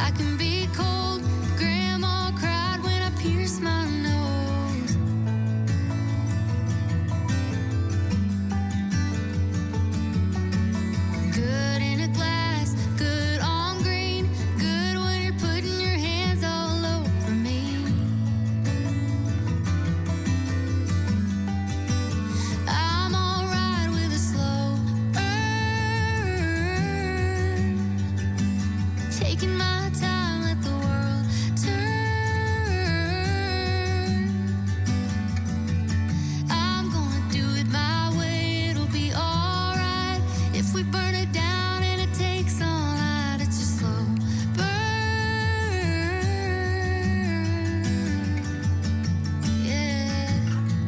I can be cold. Grandma cried when I pierced my nose. Good in a glass, good on green, good when you're putting your hands all over me. I'm alright with a slow burn, taking my time, let the world turn. I'm gonna do it my way, it'll be alright. If we burn it down and it takes all night, it's a slow burn. Yeah.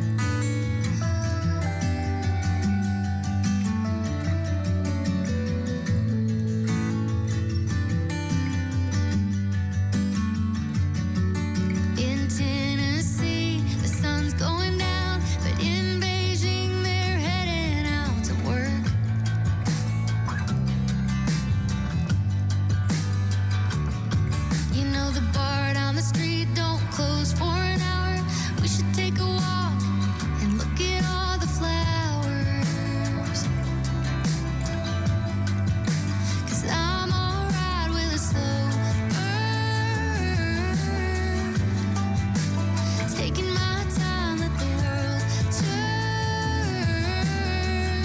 In Tennessee, the sun's going down, but in Beijing, they're heading out to work. You know the bar down the street don't close for an hour. We should take a walk and look at all the flowers. 'Cause I'm alright with a slow burn, taking my time, let the world turn.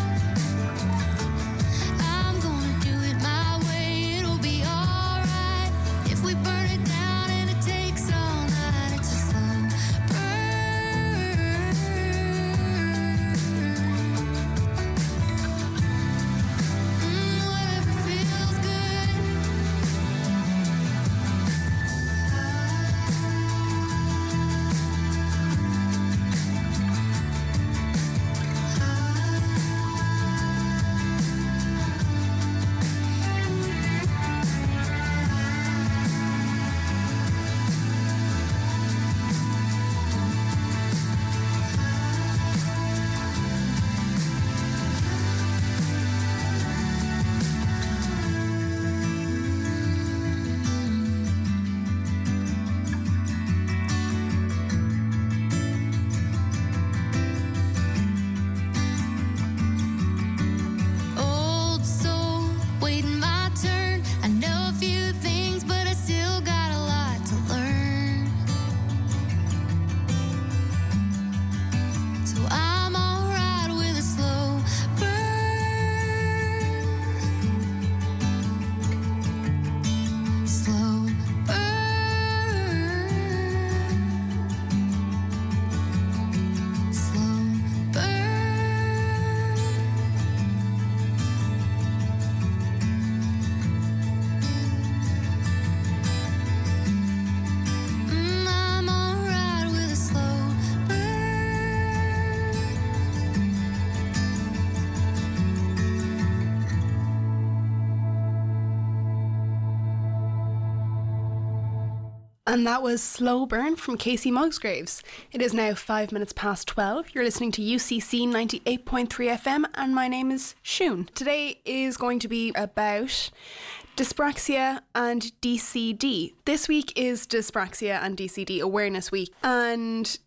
I'm gonna do it my way, it'll be alright. If we burn it down and it takes all night, it's a slow burn. Whatever feels good. Old soul, waiting my turn. I know a few things, but I still got a lot to learn. So I'm alright with a slow burn. Slow burn. Slow burn. I'm alright with a slow burn. And that was Slow Burn from Casey Musgraves. It is now 5 minutes past 12. You're listening to UCC 98.3 FM and my name is Shun. Today is going to be about dyspraxia and DCD. This week is Dyspraxia and DCD Awareness Week, and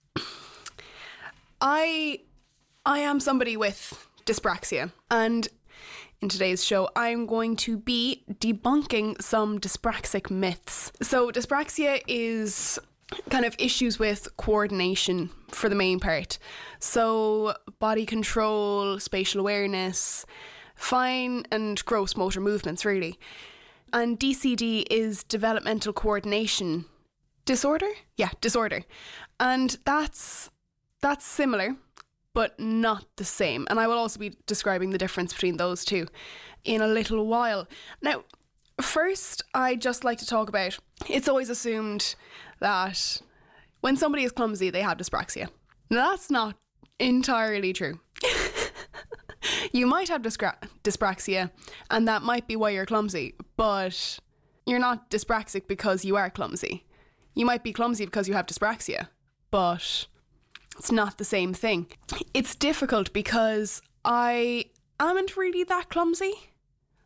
I am somebody with dyspraxia, and in today's show I'm going to be debunking some dyspraxic myths. So dyspraxia is kind of issues with coordination for the main part. So body control, spatial awareness, fine and gross motor movements really. And DCD is developmental coordination disorder? Yeah, disorder. And that's similar, but not the same. And I will also be describing the difference between those two in a little while. Now, first, I'd just like to talk about, it's always assumed that when somebody is clumsy, they have dyspraxia. Now, that's not entirely true. You might have dyspraxia, and that might be why you're clumsy, but you're not dyspraxic because you are clumsy. You might be clumsy because you have dyspraxia, but it's not the same thing. It's difficult because I aren't really that clumsy.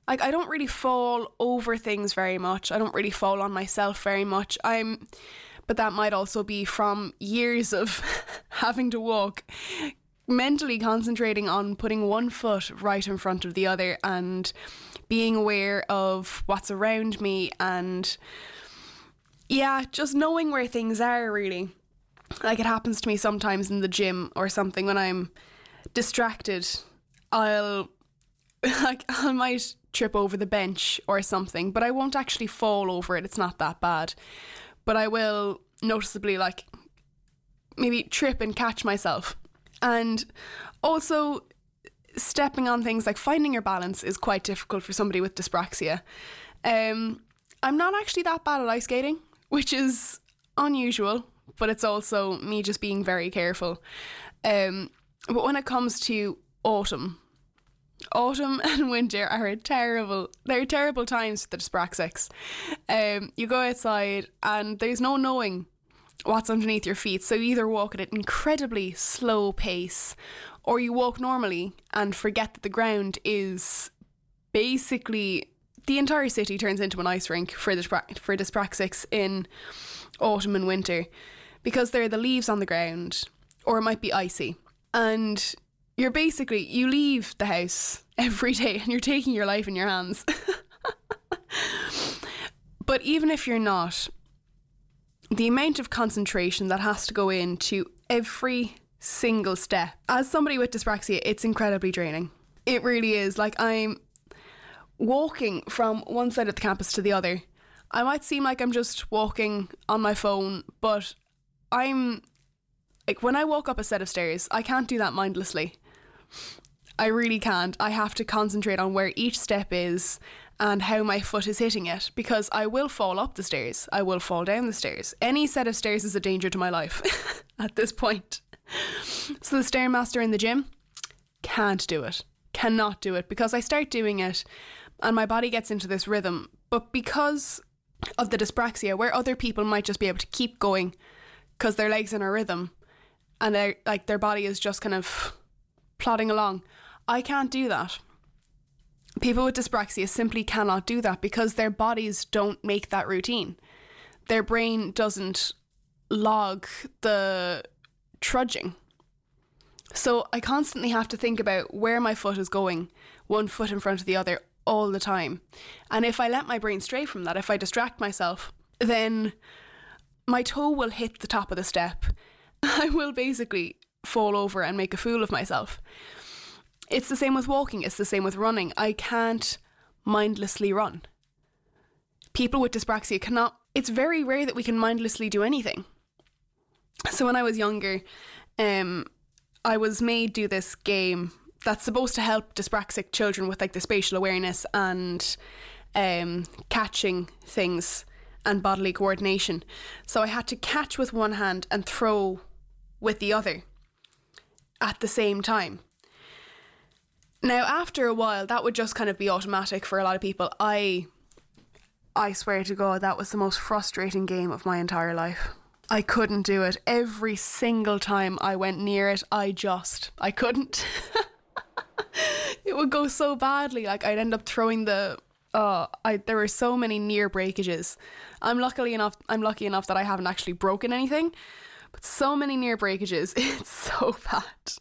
Like, I don't really fall over things very much. I don't really fall on myself very much. But that might also be from years of having to walk, mentally concentrating on putting one foot right in front of the other and being aware of what's around me and, yeah, just knowing where things are, really. Like, it happens to me sometimes in the gym or something when I'm distracted. I might trip over the bench or something, but I won't actually fall over it. It's not that bad. But I will noticeably, like, maybe trip and catch myself. And also, stepping on things, like finding your balance is quite difficult for somebody with dyspraxia. I'm not actually that bad at ice skating, which is unusual, but it's also me just being very careful. But when it comes to autumn and winter are terrible times for the dyspraxics. You go outside and there's no knowing what's underneath your feet, so you either walk at an incredibly slow pace or you walk normally and forget that the ground is basically, the entire city turns into an ice rink for dyspraxics in autumn and winter, because there are the leaves on the ground, or it might be icy, and you leave the house every day and you're taking your life in your hands. But even if you're not, the amount of concentration that has to go into every single step, as somebody with dyspraxia, it's incredibly draining. It really is. Like, I'm walking from one side of the campus to the other. I might seem like I'm just walking on my phone, but I'm like, when I walk up a set of stairs, I can't do that mindlessly. I really can't. I have to concentrate on where each step is and how my foot is hitting it, because I will fall up the stairs. I will fall down the stairs. Any set of stairs is a danger to my life at this point. So the Stairmaster in the gym, can't do it. Cannot do it, because I start doing it and my body gets into this rhythm. But because of the dyspraxia, where other people might just be able to keep going because their legs in a rhythm and their body is just kind of plodding along, I can't do that. People with dyspraxia simply cannot do that because their bodies don't make that routine. Their brain doesn't log the trudging. So I constantly have to think about where my foot is going, one foot in front of the other all the time. And if I let my brain stray from that, if I distract myself, then my toe will hit the top of the step. I will basically fall over and make a fool of myself. It's the same with walking. It's the same with running. I can't mindlessly run. People with dyspraxia cannot. It's very rare that we can mindlessly do anything. So when I was younger, I was made do this game that's supposed to help dyspraxic children with like the spatial awareness and catching things and bodily coordination. So I had to catch with one hand and throw with the other at the same time. Now, after a while, that would just kind of be automatic for a lot of people. I swear to God, that was the most frustrating game of my entire life. I couldn't do it. Every single time I went near it, I couldn't. It would go so badly. Like, I'd end up throwing there were so many near breakages. I'm lucky enough that I haven't actually broken anything, but so many near breakages. It's so bad.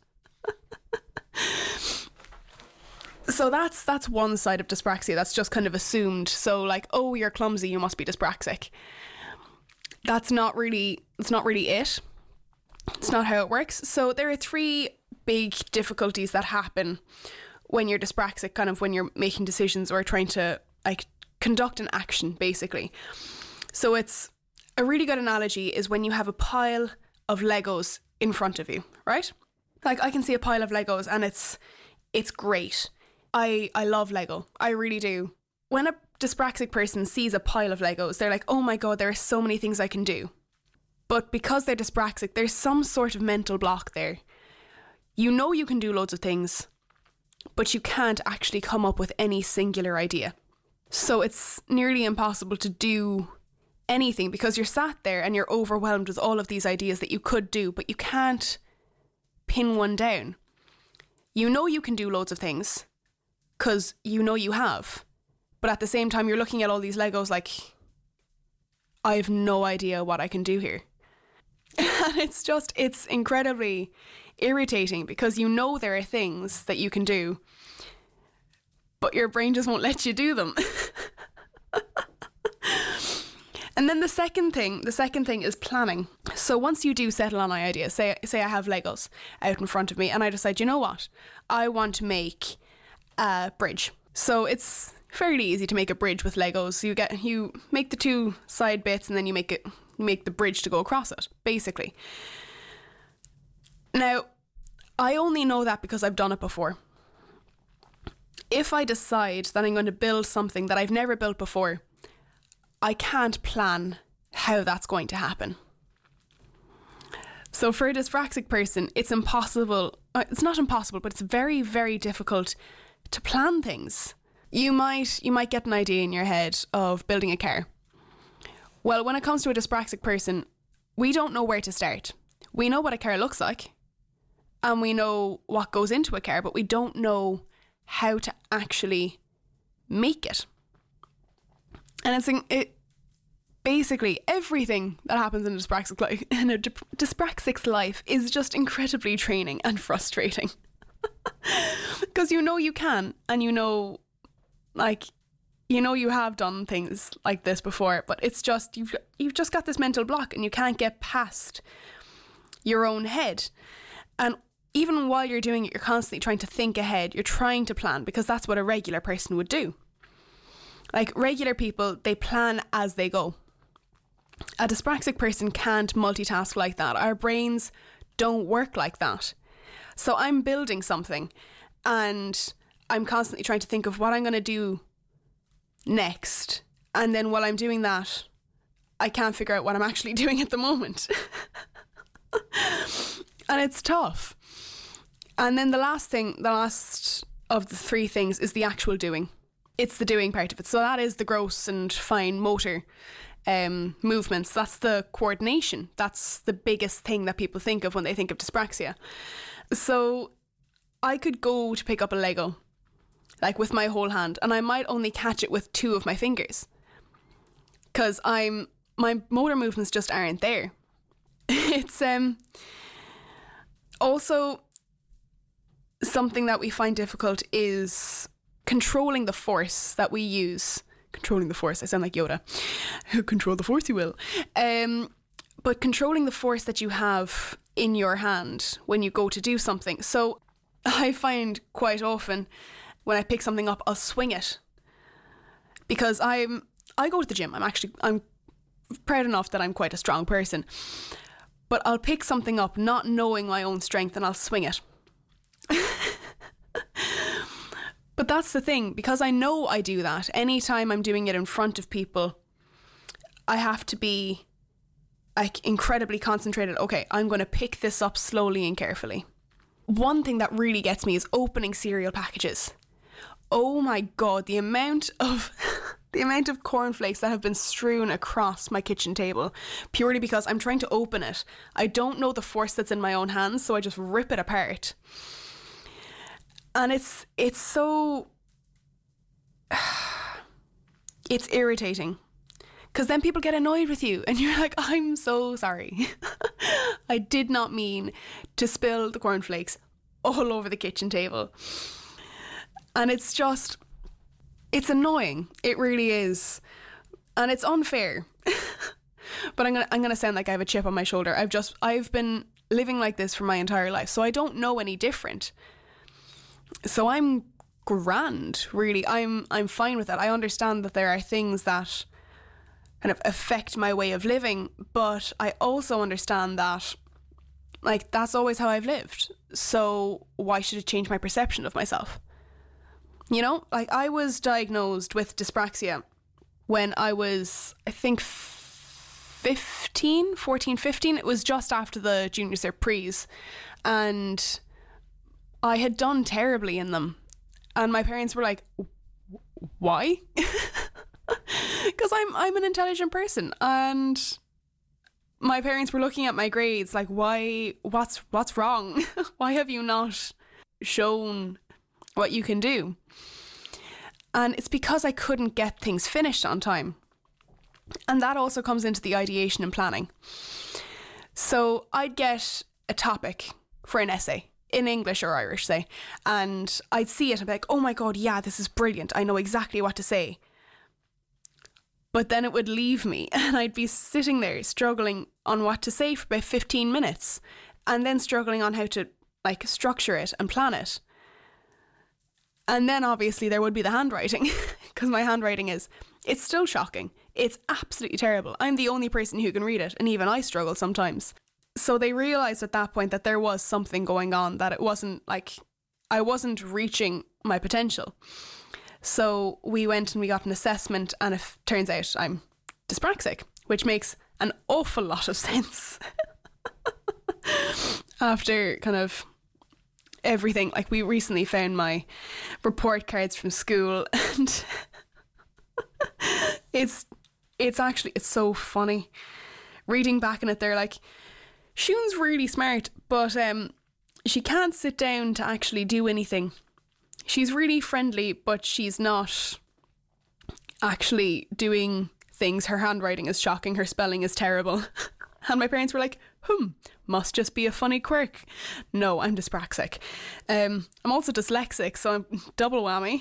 So that's one side of dyspraxia that's just kind of assumed. So like, oh, you're clumsy, you must be dyspraxic. It's not really it. It's not how it works. So there are three big difficulties that happen when you're dyspraxic, kind of when you're making decisions or trying to like conduct an action, basically. So it's a really good analogy is when you have a pile of Legos in front of you, right? Like, I can see a pile of Legos and it's great. I love Lego. I really do. When a dyspraxic person sees a pile of Legos, they're like, oh my God, there are so many things I can do. But because they're dyspraxic, there's some sort of mental block there. You know you can do loads of things, but you can't actually come up with any singular idea. So it's nearly impossible to do anything because you're sat there and you're overwhelmed with all of these ideas that you could do, but you can't pin one down. You know you can do loads of things because you know you have, But at the same time, you're looking at all these Legos like, I have no idea what I can do here. And it's incredibly irritating because you know there are things that you can do, but your brain just won't let you do them. And then the second thing is planning. So once you do settle on an idea, say I have Legos out in front of me and I decide, you know what, I want to make a bridge. So it's fairly easy to make a bridge with Legos. So you make the two side bits and then you make the bridge to go across it, basically. Now, I only know that because I've done it before. If I decide that I'm going to build something that I've never built before, I can't plan how that's going to happen. So for a dyspraxic person, it's impossible. It's not impossible, but it's very, very difficult to plan things. You might get an idea in your head of building a car. Well, when it comes to a dyspraxic person, we don't know where to start. We know what a car looks like and we know what goes into a car, but we don't know how to actually make it. And basically everything that happens in a dyspraxic's life is just incredibly draining and frustrating. Because you can, and you have done things like this before, but it's just you've just got this mental block and you can't get past your own head. And even while you're doing it, you're constantly trying to think ahead. You're trying to plan, because that's what a regular person would do. Like, regular people, they plan as they go. A dyspraxic person can't multitask like that. Our brains don't work like that. So I'm building something and I'm constantly trying to think of what I'm going to do next. And then while I'm doing that, I can't figure out what I'm actually doing at the moment. And it's tough. And then the last of the three things is the actual doing. It's the doing part of it. So that is the gross and fine motor movements. That's the coordination. That's the biggest thing that people think of when they think of dyspraxia. So I could go to pick up a Lego, like with my whole hand, and I might only catch it with two of my fingers because my motor movements just aren't there. It's also something that we find difficult is controlling the force that we use. Controlling the force, I sound like Yoda. Control the force, you will. But controlling the force that you have in your hand when you go to do something. So I find quite often when I pick something up, I'll swing it. Because I go to the gym. I'm proud enough that I'm quite a strong person. But I'll pick something up not knowing my own strength and I'll swing it. But that's the thing, because I know I do that. Anytime I'm doing it in front of people, I have to be like incredibly concentrated. Okay, I'm going to pick this up slowly and carefully. One thing that really gets me is opening cereal packages. Oh my God, the amount of cornflakes that have been strewn across my kitchen table purely because I'm trying to open it. I don't know the force that's in my own hands, so I just rip it apart. And it's so... it's irritating. Because then people get annoyed with you and you're like, I'm so sorry. I did not mean to spill the cornflakes all over the kitchen table. And it's annoying. It really is. And it's unfair. But I'm gonna sound like I have a chip on my shoulder. I've been living like this for my entire life, so I don't know any different. So I'm grand, really. I'm fine with that. I understand that there are things that kind of affect my way of living, but I also understand that, like, that's always how I've lived. So why should it change my perception of myself? You know, like, I was diagnosed with dyspraxia when I was, I think, 14, 15. It was just after the Junior Cert Pre's. And I had done terribly in them. And my parents were like, why? Because I'm an intelligent person. And my parents were looking at my grades like, why? What's wrong? Why have you not shown what you can do? And it's because I couldn't get things finished on time. And that also comes into the ideation and planning. So I'd get a topic for an essay in English or Irish, say, and I'd see it and be like, oh my God, yeah, this is brilliant. I know exactly what to say. But then it would leave me and I'd be sitting there struggling on what to say for about 15 minutes and then struggling on how to like structure it and plan it. And then obviously there would be the handwriting because my handwriting it's still shocking. It's absolutely terrible. I'm the only person who can read it and even I struggle sometimes. So they realised at that point that there was something going on, that it wasn't like I wasn't reaching my potential. So we went and we got an assessment and it turns out I'm dyspraxic, which makes an awful lot of sense. After kind of everything, like we recently found my report cards from school and it's so funny. Reading back on it, they're like, Siún's really smart, but she can't sit down to actually do anything. She's really friendly, but she's not actually doing things. Her handwriting is shocking. Her spelling is terrible. And my parents were like, must just be a funny quirk. No, I'm dyspraxic. I'm also dyslexic, so I'm double whammy.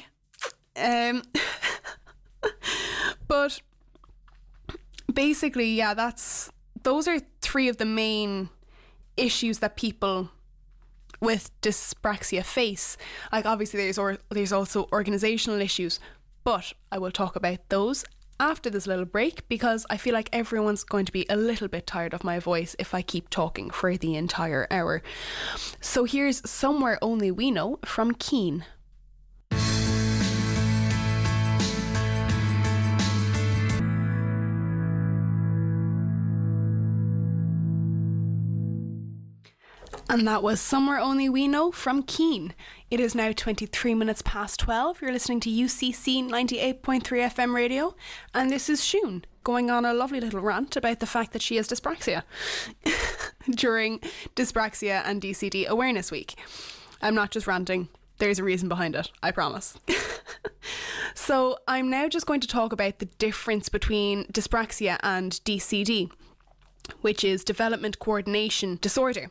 But basically, yeah, those are three of the main issues that people with dyspraxia face. Like obviously there's also organisational issues, but I will talk about those after this little break because I feel like everyone's going to be a little bit tired of my voice if I keep talking for the entire hour. So here's Somewhere Only We Know from Keane. And that was Somewhere Only We Know from Keane. It is now 23 minutes past 12. You're listening to UCC 98.3 FM radio. And this is Siún going on a lovely little rant about the fact that she has dyspraxia during Dyspraxia and DCD Awareness Week. I'm not just ranting. There's a reason behind it, I promise. So I'm now just going to talk about the difference between dyspraxia and DCD, which is developmental coordination disorder.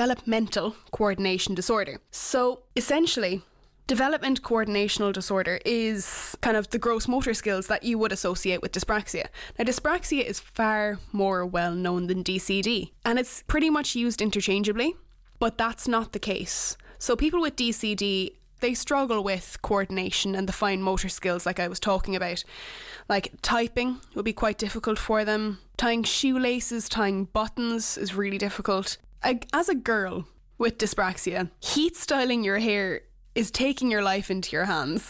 So essentially, development coordinational disorder is kind of the gross motor skills that you would associate with dyspraxia. Now, dyspraxia is far more well known than DCD, and it's pretty much used interchangeably, but that's not the case. So people with DCD, they struggle with coordination and the fine motor skills like I was talking about. Like typing would be quite difficult for them. Tying shoelaces, tying buttons is really difficult. As a girl with dyspraxia, heat styling your hair is taking your life into your hands.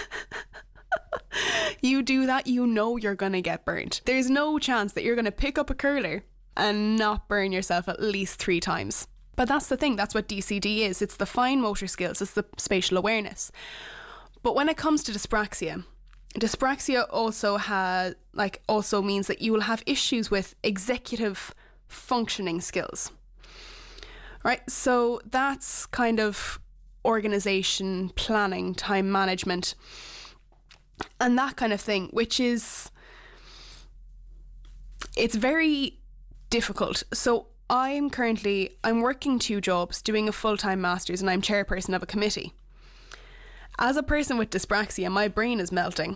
You do that, you know you're going to get burnt. There's no chance that you're going to pick up a curler and not burn yourself at least 3 times. But that's the thing, that's what DCD is. It's the fine motor skills, it's the spatial awareness. But when it comes to dyspraxia also means that you will have issues with executive functioning skills. Right, so that's kind of organisation, planning, time management, and that kind of thing, which is, it's very difficult. So I'm working 2 jobs, doing a full-time master's, and I'm chairperson of a committee. As a person with dyspraxia, my brain is melting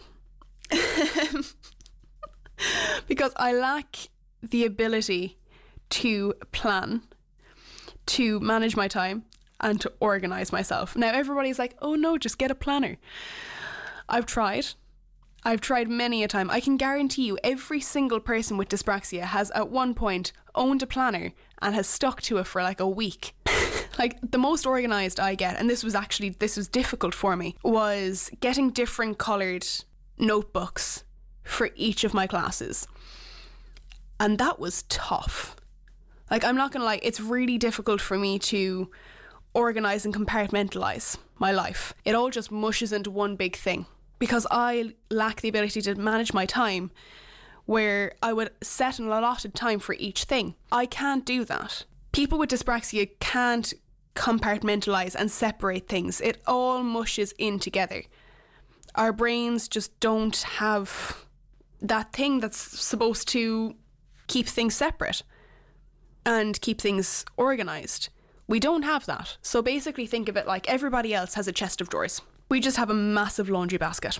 because I lack the ability to plan, to manage my time, and to organise myself. Now everybody's like, oh no, just get a planner. I've tried many a time. I can guarantee you every single person with dyspraxia has at one point owned a planner and has stuck to it for like a week. Like the most organised I get, and this was difficult for me, was getting different coloured notebooks for each of my classes. And that was tough. Like, I'm not going to lie, it's really difficult for me to organise and compartmentalise my life. It all just mushes into one big thing because I lack the ability to manage my time where I would set an allotted time for each thing. I can't do that. People with dyspraxia can't compartmentalise and separate things. It all mushes in together. Our brains just don't have that thing that's supposed to keep things separate and keep things organised. We don't have that. So basically think of it like everybody else has a chest of drawers. We just have a massive laundry basket.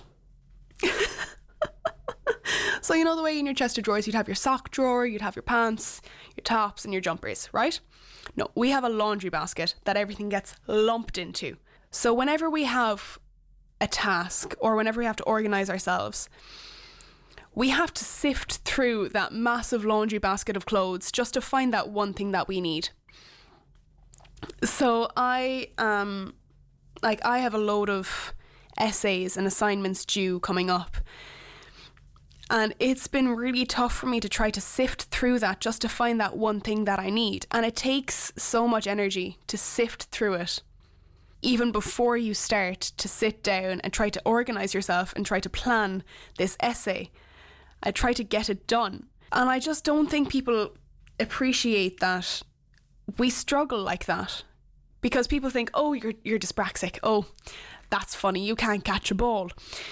So you know the way in your chest of drawers you'd have your sock drawer, you'd have your pants, your tops and your jumpers, right? No, we have a laundry basket that everything gets lumped into. So whenever we have a task or whenever we have to organise ourselves, we have to sift through that massive laundry basket of clothes just to find that one thing that we need. So I have a load of essays and assignments due coming up. And it's been really tough for me to try to sift through that just to find that one thing that I need. And it takes so much energy to sift through it, even before you start to sit down and try to organise yourself and try to plan this essay. I try to get it done. And I just don't think people appreciate that we struggle like that. Because people think, oh, you're dyspraxic. Oh, that's funny. You can't catch a ball.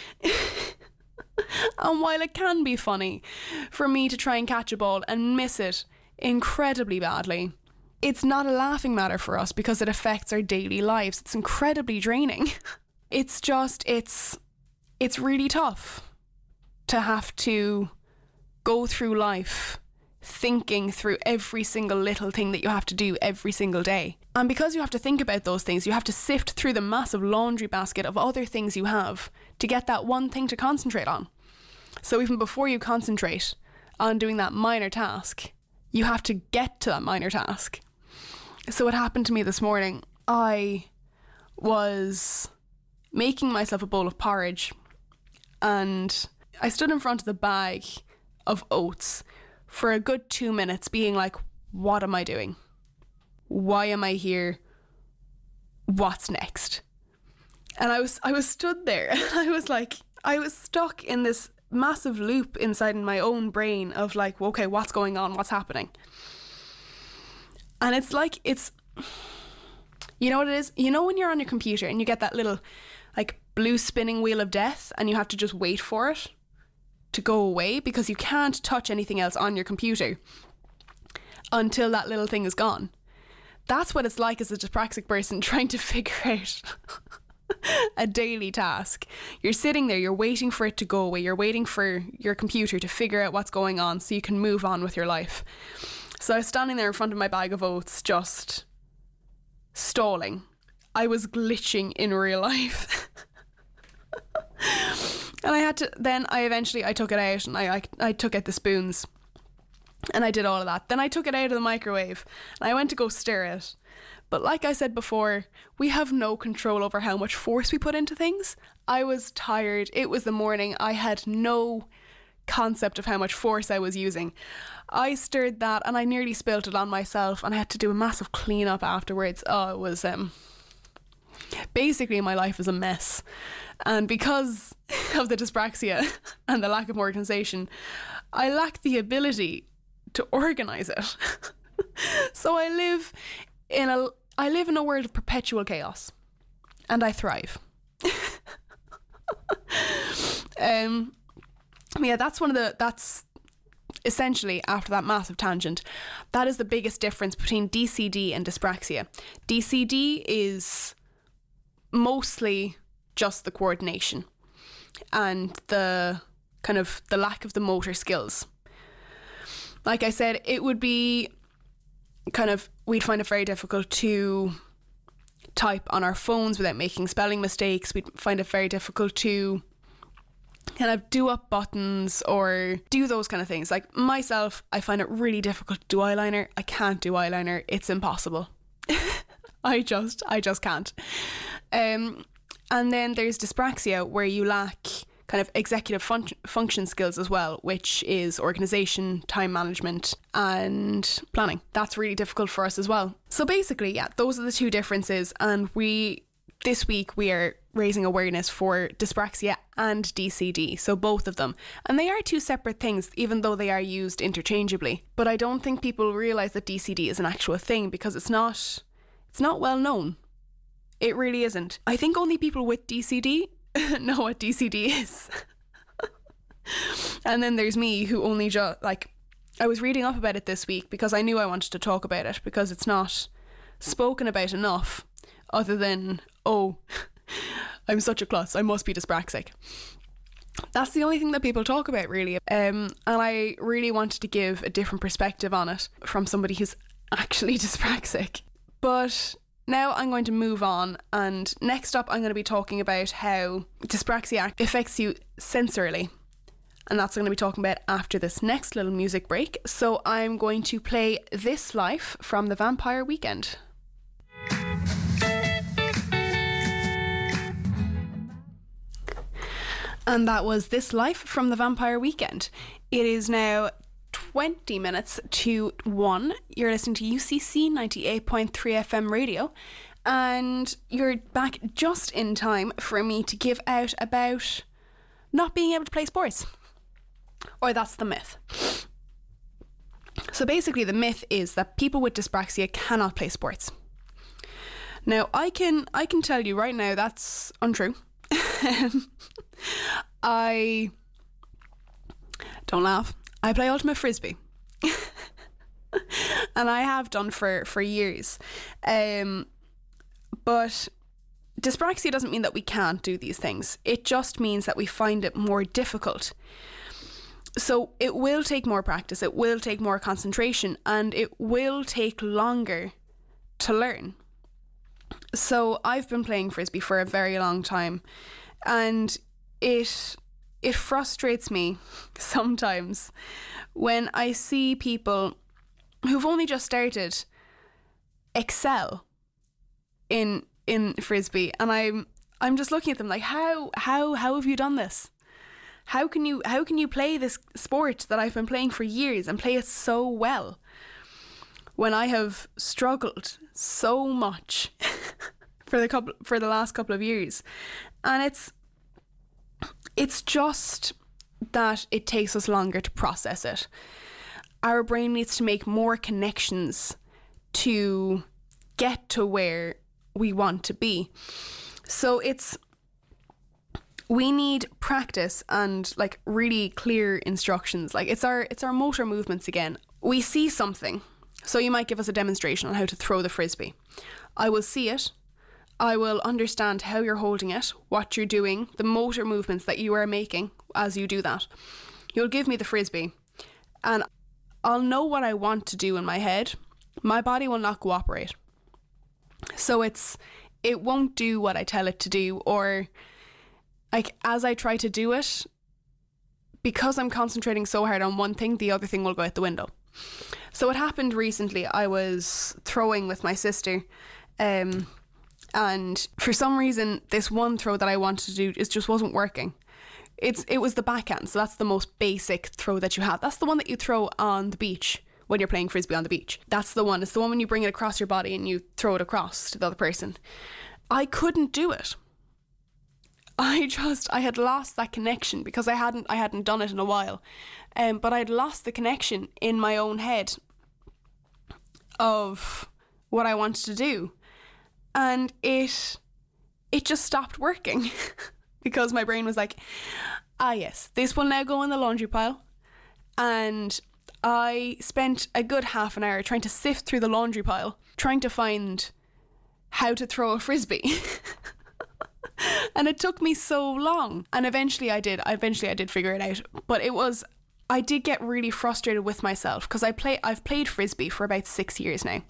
And while it can be funny for me to try and catch a ball and miss it incredibly badly, it's not a laughing matter for us because it affects our daily lives. It's incredibly draining. It's really tough to have to go through life thinking through every single little thing that you have to do every single day. And because you have to think about those things, you have to sift through the massive laundry basket of other things you have to get that one thing to concentrate on. So even before you concentrate on doing that minor task, you have to get to that minor task. So what happened to me this morning, I was making myself a bowl of porridge and I stood in front of the bag of oats for a good 2 minutes being like, what am I doing? Why am I here? What's next? And I was stood there and I was stuck in this massive loop inside in my own brain of like, okay, what's going on? What's happening? And you know what it is? You know when you're on your computer and you get that little like blue spinning wheel of death and you have to just wait for it to go away because you can't touch anything else on your computer until that little thing is gone. That's what it's like as a dyspraxic person trying to figure out a daily task. You're sitting there, you're waiting for it to go away, you're waiting for your computer to figure out what's going on so you can move on with your life. So I was standing there in front of my bag of oats just stalling. I was glitching in real life. And I took it out and I took out the spoons and I did all of that. Then I took it out of the microwave and I went to go stir it. But like I said before, we have no control over how much force we put into things. I was tired. It was the morning. I had no concept of how much force I was using. I stirred that and I nearly spilt it on myself and I had to do a massive cleanup afterwards. Oh, it was basically my life is a mess. And because of the dyspraxia and the lack of organisation, I lack the ability to organise it. So I live in a world of perpetual chaos, and I thrive. Yeah, that's essentially, after that massive tangent, that is the biggest difference between DCD and dyspraxia. DCD is mostly just the coordination and the kind of the lack of the motor skills. Like I said, it would be we'd find it very difficult to type on our phones without making spelling mistakes. We'd find it very difficult to kind of do up buttons or do those kind of things. Like myself, I find it really difficult to do eyeliner. I can't do eyeliner. It's impossible. I just can't. And then there's dyspraxia, where you lack kind of executive function skills as well, which is organisation, time management and planning. That's really difficult for us as well. So basically, yeah, those are the two differences. And this week we are raising awareness for dyspraxia and DCD, so both of them. And they are two separate things, even though they are used interchangeably. But I don't think people realise that DCD is an actual thing because it's not well known. It really isn't. I think only people with DCD know what DCD is. And then there's me who only I was reading up about it this week because I knew I wanted to talk about it because it's not spoken about enough other than, oh, I'm such a klutz, I must be dyspraxic. That's the only thing that people talk about, really. And I really wanted to give a different perspective on it from somebody who's actually dyspraxic. But now I'm going to move on, and next up I'm going to be talking about how dyspraxia affects you sensorily. And that's what I'm going to be talking about after this next little music break. So I'm going to play This Life from the Vampire Weekend. And that was This Life from the Vampire Weekend. It is now 20 minutes to 1. You're listening to UCC 98.3 FM radio. And you're back just in time for me to give out about not being able to play sports. Or that's the myth. So basically the myth is that people with dyspraxia cannot play sports. Now I can tell you right now that's untrue. Don't laugh. I play ultimate frisbee. And I have done for years. But dyspraxia doesn't mean that we can't do these things. It just means that we find it more difficult. So it will take more practice, it will take more concentration, and it will take longer to learn. So I've been playing frisbee for a very long time, and it frustrates me sometimes when I see people who've only just started excel in frisbee, and I'm just looking at them like, how have you done this? How can you play this sport that I've been playing for years and play it so well when I have struggled so much for the last couple of years? And it's just that it takes us longer to process it. Our brain needs to make more connections to get to where we want to be. So we need practice and like really clear instructions. Like it's our motor movements again. We see something. So you might give us a demonstration on how to throw the frisbee. I will see it. I will understand how you're holding it, what you're doing, the motor movements that you are making as you do that. You'll give me the frisbee and I'll know what I want to do in my head. My body will not cooperate. So it won't do what I tell it to do, or like as I try to do it, because I'm concentrating so hard on one thing, the other thing will go out the window. So it happened recently. I was throwing with my sister, and for some reason, this one throw that I wanted to do just wasn't working. It was the backhand, so that's the most basic throw that you have. That's the one that you throw on the beach when you're playing frisbee on the beach. That's the one. It's the one when you bring it across your body and you throw it across to the other person. I couldn't do it. I had lost that connection because I hadn't done it in a while, but I'd lost the connection in my own head of what I wanted to do, and it just stopped working because my brain was like, yes, this will now go in the laundry pile. And I spent a good half an hour trying to sift through the laundry pile, trying to find how to throw a frisbee. And it took me so long. And eventually I did figure it out. But I did get really frustrated with myself because I've played frisbee for about 6 years now.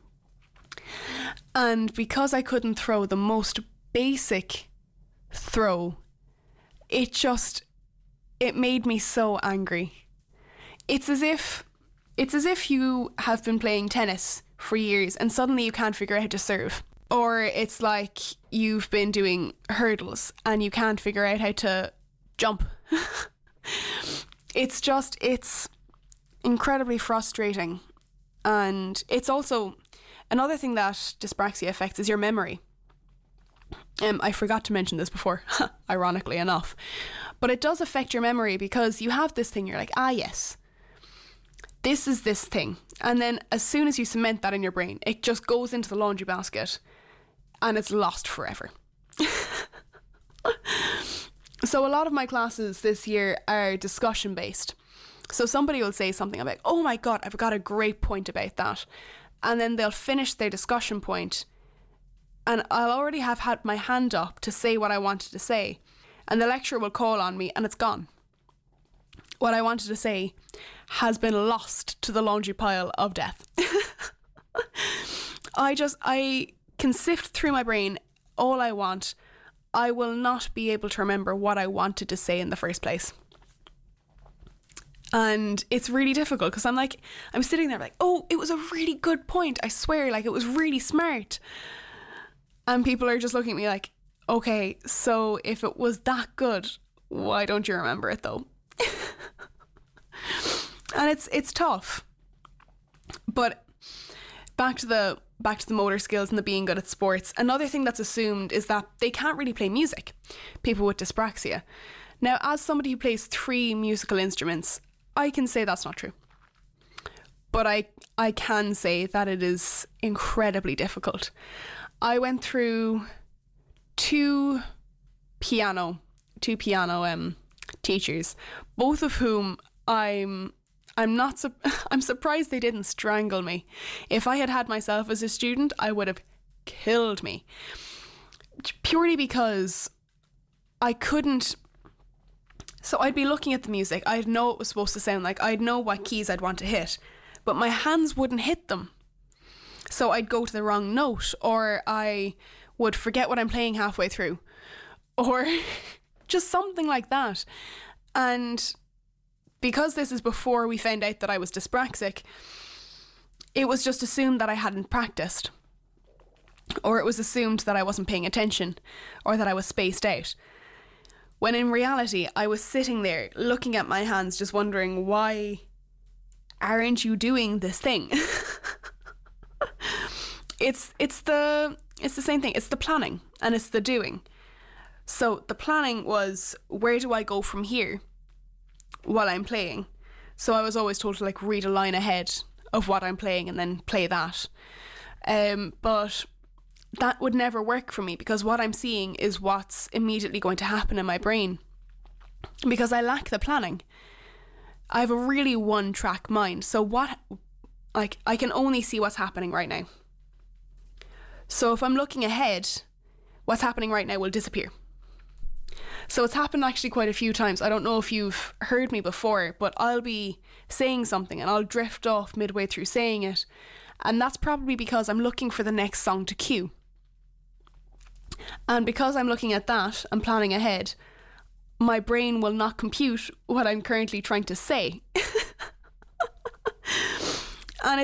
And because I couldn't throw the most basic throw, it made me so angry. It's as if you have been playing tennis for years and suddenly you can't figure out how to serve. Or it's like you've been doing hurdles and you can't figure out how to jump. It's incredibly frustrating. And it's also another thing that dyspraxia affects is your memory. I forgot to mention this before, ironically enough. But it does affect your memory because you have this thing, you're like, yes, this is this thing. And then as soon as you cement that in your brain, it just goes into the laundry basket and it's lost forever. So a lot of my classes this year are discussion based. So somebody will say something about, oh my God, I've got a great point about that. And then they'll finish their discussion point and I'll already have had my hand up to say what I wanted to say. And the lecturer will call on me and it's gone. What I wanted to say has been lost to the laundry pile of death. I can sift through my brain all I want. I will not be able to remember what I wanted to say in the first place. And it's really difficult because I'm sitting there like, oh, it was a really good point. I swear, like it was really smart. And people are just looking at me like, okay, so if it was that good, why don't you remember it though? And it's tough. But back to the motor skills and the being good at sports. Another thing that's assumed is that they can't really play music, people with dyspraxia. Now, as somebody who plays 3 musical instruments, I can say that's not true. But I can say that it is incredibly difficult. I went through two piano teachers, both of whom I'm surprised they didn't strangle me. If I had had myself as a student, I would have killed me. Purely because I couldn't. So I'd be looking at the music. I'd know what it was supposed to sound like. I'd know what keys I'd want to hit. But my hands wouldn't hit them. So I'd go to the wrong note, or I would forget what I'm playing halfway through, or just something like that. And because this is before we found out that I was dyspraxic, it was just assumed that I hadn't practiced, or it was assumed that I wasn't paying attention, or that I was spaced out. When in reality, I was sitting there looking at my hands, just wondering, why aren't you doing this thing? It's the same thing. It's the planning and it's the doing. So the planning was, where do I go from here while I'm playing? So I was always told to read a line ahead of what I'm playing and then play that. But that would never work for me, because what I'm seeing is what's immediately going to happen in my brain, because I lack the planning. I have a really one-track mind. So I can only see what's happening right now. So if I'm looking ahead, what's happening right now will disappear. So it's happened actually quite a few times. I don't know if you've heard me before, but I'll be saying something and I'll drift off midway through saying it. And that's probably because I'm looking for the next song to cue. And because I'm looking at that and planning ahead, my brain will not compute what I'm currently trying to say. And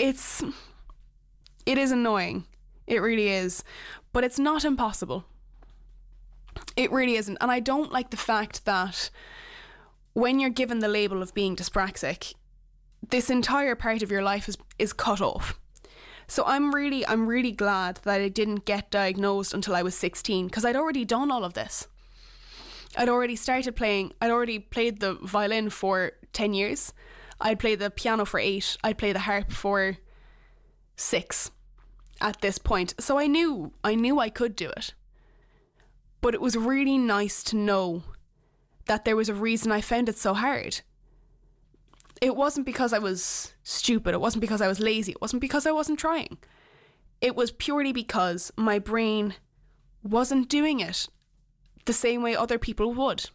it is annoying. It really is. But it's not impossible. It really isn't. And I don't like the fact that when you're given the label of being dyspraxic, this entire part of your life is cut off. So I'm really glad that I didn't get diagnosed until I was 16, because I'd already done all of this. I'd already played the violin for 10 years. I'd played the piano for 8. I'd play the harp for 6 at this point. So I knew I could do it. But it was really nice to know that there was a reason I found it so hard. It wasn't because I was stupid. It wasn't because I was lazy. It wasn't because I wasn't trying. It was purely because my brain wasn't doing it the same way other people would.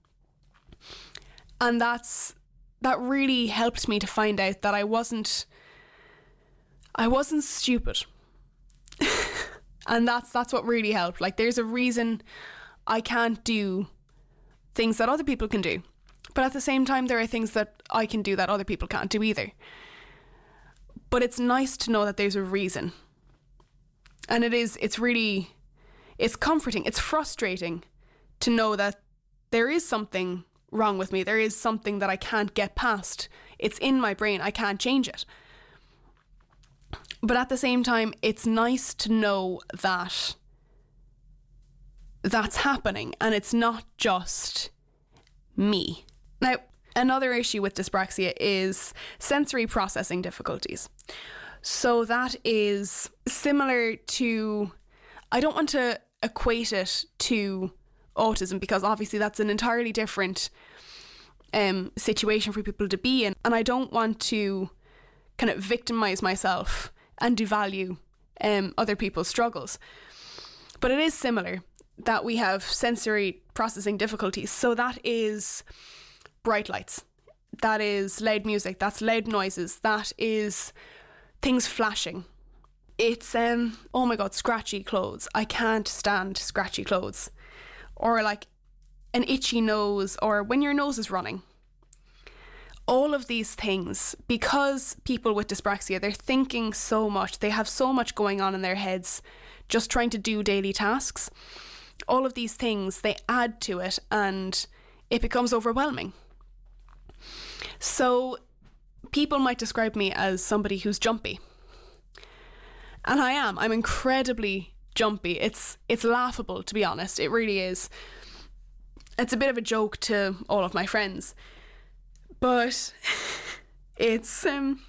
And that really helped me to find out that I wasn't stupid. And that's what really helped. There's a reason I can't do things that other people can do. But at the same time, there are things that I can do that other people can't do either. But it's nice to know that there's a reason. And it's comforting. It's frustrating to know that there is something wrong with me. There is something that I can't get past. It's in my brain. I can't change it. But at the same time, it's nice to know that that's happening and it's not just me. Now, another issue with dyspraxia is sensory processing difficulties. So that is similar to, I don't want to equate it to autism, because obviously that's an entirely different situation for people to be in. And I don't want to kind of victimize myself and devalue other people's struggles. But it is similar that we have sensory processing difficulties. So that is bright lights, that is loud music, that's loud noises, that is things flashing. It's, oh my God, scratchy clothes. I can't stand scratchy clothes. Or like an itchy nose, or when your nose is running. All of these things, because people with dyspraxia, they're thinking so much, they have so much going on in their heads, just trying to do daily tasks. All of these things, they add to it and it becomes overwhelming. So people might describe me as somebody who's jumpy. And I am. I'm incredibly jumpy. It's laughable, to be honest. It really is. It's a bit of a joke to all of my friends. But it's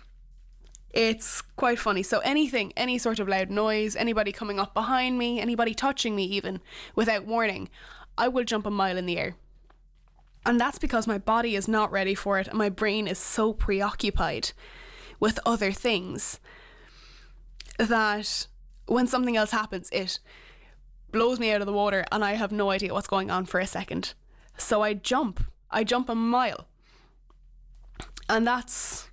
quite funny. So any sort of loud noise, anybody coming up behind me, anybody touching me even, without warning, I will jump a mile in the air. And that's because my body is not ready for it and my brain is so preoccupied with other things that when something else happens, it blows me out of the water and I have no idea what's going on for a second. So I jump a mile. And that's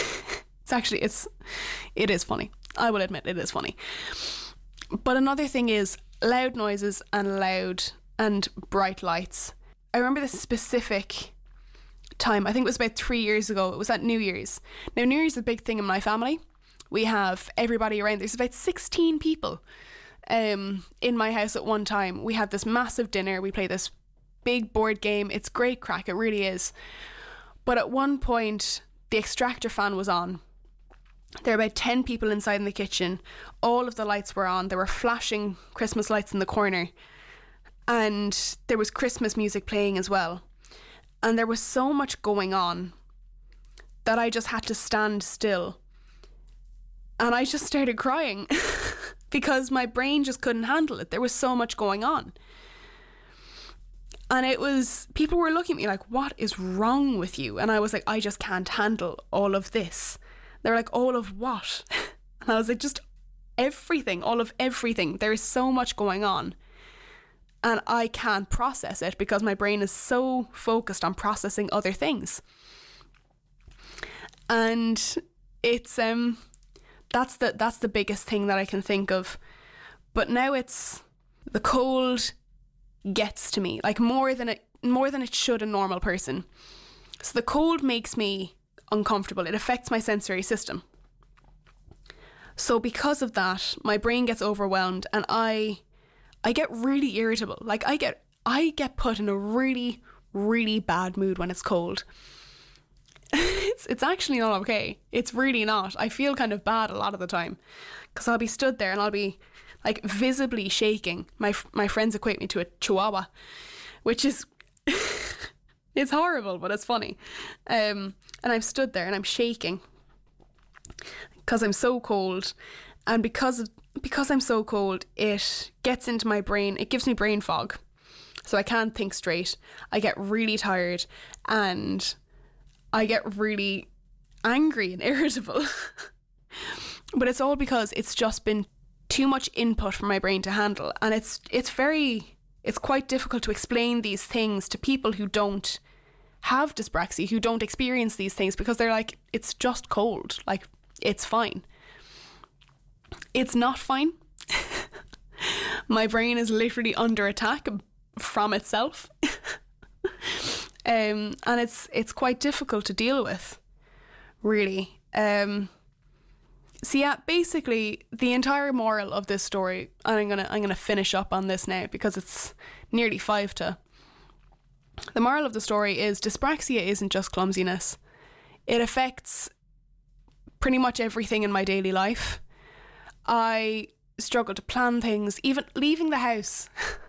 it is funny. I will admit it is funny. But another thing is loud noises and loud and bright lights. I remember this specific time, I think it was about 3 years ago. It was at New Year's. Now, New Year's is a big thing in my family. We have everybody around. There's about 16 people in my house at one time. We had this massive dinner. We play this big board game. It's great crack. It really is. But at one point, the extractor fan was on. There were about 10 people inside in the kitchen. All of the lights were on. There were flashing Christmas lights in the corner. And there was Christmas music playing as well. And there was so much going on that I just had to stand still. And I just started crying because my brain just couldn't handle it. There was so much going on. And people were looking at me like, what is wrong with you? And I was like, I just can't handle all of this. They were like, all of what? And I was like, just everything, all of everything. There is so much going on. And I can't process it because my brain is so focused on processing other things. And it's that's the biggest thing that I can think of. But now it's the cold gets to me, like more than it should a normal person. So the cold makes me uncomfortable. It affects my sensory system. So because of that, my brain gets overwhelmed and I get really irritable. Like I get put in a really, really bad mood when it's cold. It's actually not okay. It's really not. I feel kind of bad a lot of the time because I'll be stood there and I'll be like visibly shaking. My friends equate me to a chihuahua, which is it's horrible, but it's funny. And I'm stood there and I'm shaking because I'm so cold, and because I'm so cold, it gets into my brain. It gives me brain fog, so I can't think straight. I get really tired and I get really angry and irritable. But it's all because it's just been too much input for my brain to handle, and it's quite difficult to explain these things to people who don't have dyspraxia, who don't experience these things, because they're like, it's just cold, like it's fine. It's not fine. My brain is literally under attack from itself. And it's quite difficult to deal with, really. So yeah, basically the entire moral of this story, and I'm gonna finish up on this now because it's nearly 5 to. The moral of the story is dyspraxia isn't just clumsiness. It affects pretty much everything in my daily life. I struggle to plan things. Even leaving the house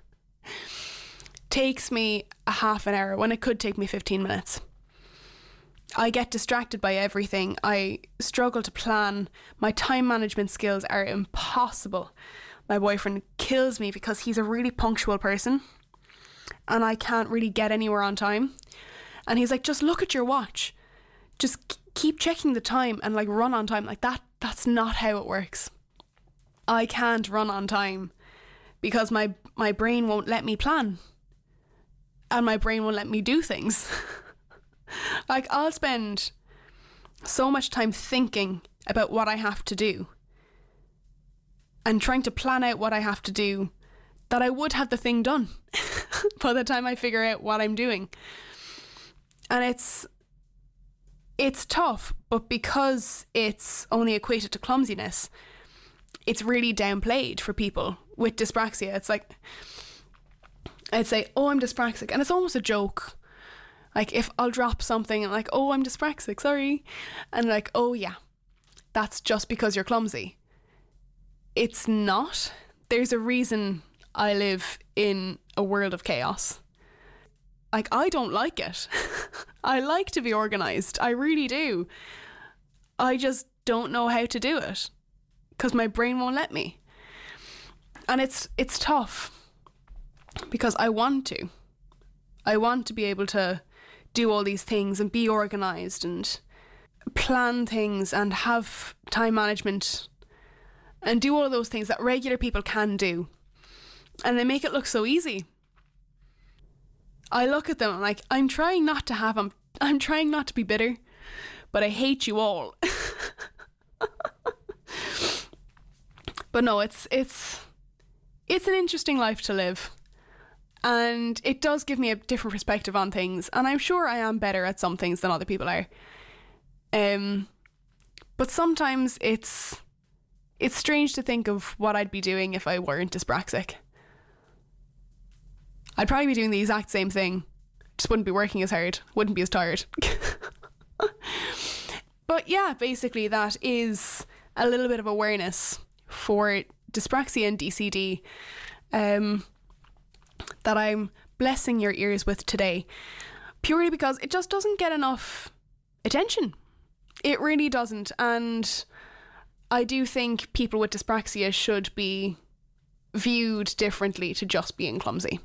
takes me a half an hour when it could take me 15 minutes. I get distracted by everything. I struggle to plan. My time management skills are impossible. My boyfriend kills me because he's a really punctual person. and I can't really get anywhere on time. And he's like, just look at your watch. Just keep checking the time and like run on time. Like that's not how it works. I can't run on time because my brain won't let me plan. And my brain won't let me do things. Like, I'll spend so much time thinking about what I have to do and trying to plan out what I have to do that I would have the thing done by the time I figure out what I'm doing. And it's tough, but because it's only equated to clumsiness, it's really downplayed for people with dyspraxia. It's like, I'd say, oh, I'm dyspraxic. And it's almost a joke. Like, if I'll drop something and like, oh, I'm dyspraxic, sorry. And like, oh yeah, that's just because you're clumsy. It's not. There's a reason I live in a world of chaos. Like, I don't like it. I like to be organised. I really do. I just don't know how to do it because my brain won't let me. And it's tough because I want to. I want to be able to do all these things and be organised and plan things and have time management and do all of those things that regular people can do. And they make it look so easy. I look at them and I'm like, I'm trying not to have them. I'm trying not to be bitter, but I hate you all. But no, it's an interesting life to live. And it does give me a different perspective on things. And I'm sure I am better at some things than other people are. But sometimes it's strange to think of what I'd be doing if I weren't dyspraxic. I'd probably be doing the exact same thing. Just wouldn't be working as hard. Wouldn't be as tired. But yeah, basically that is a little bit of awareness for dyspraxia and DCD. That I'm blessing your ears with today, purely because it just doesn't get enough attention. It really doesn't. And I do think people with dyspraxia should be viewed differently to just being clumsy.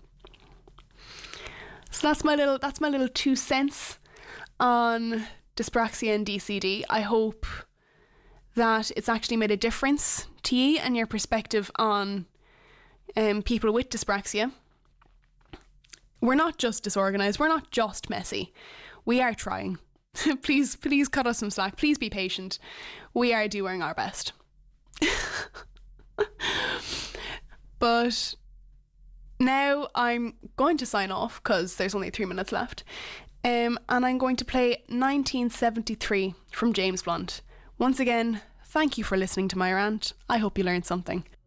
So that's my little 2 cents on dyspraxia and DCD. I hope that it's actually made a difference to you and your perspective on people with dyspraxia. We're not just disorganised, we're not just messy. We are trying. Please cut us some slack. Please be patient. We are doing our best. But now I'm going to sign off because there's only 3 minutes left. And I'm going to play 1973 from James Blunt. Once again, thank you for listening to my rant. I hope you learned something.